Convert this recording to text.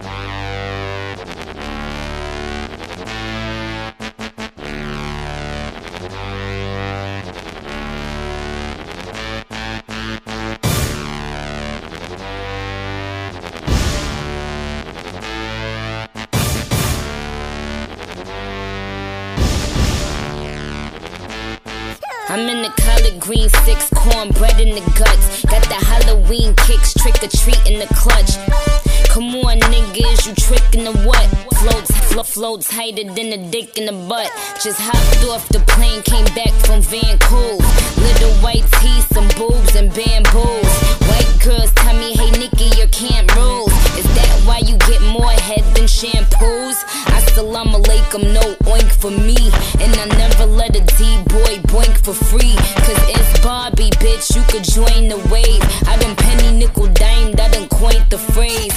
I'm in the collard green 6, cornbread in the guts. Got the Halloween kicks, trick or treat in the clutch. Come on, niggas, you trickin' the what? Floats tighter than a dick in the butt. Just hopped off the plane, came back from Vancouver. Little white teeth, some boobs and bamboos. White girls tell me, hey Nikki, your camp rules. Is that why you get more head than shampoos? Assalamu alaikum, no oink for me. And I never let a D-boy boink for free. Cause it's Barbie, bitch, you could join the wave. I done penny nickel dime, I done coined the phrase.